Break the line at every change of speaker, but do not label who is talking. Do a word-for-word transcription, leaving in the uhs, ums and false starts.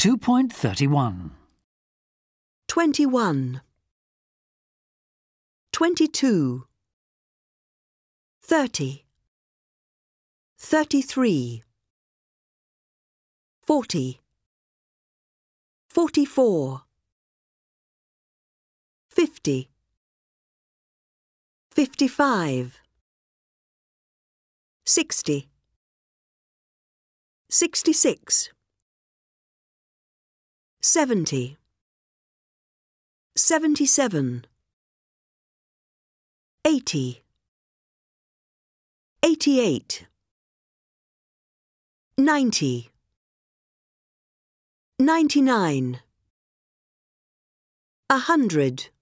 two point three one.
Twenty-one. Twenty-two. Thirty. Thirty-three. Forty. Forty-four. Fifty. Fifty-five. Sixty. Sixty-six. Seventy. Seventy-seven. Eighty. Eighty-eight. Ninety. Ninety-nine. A hundred.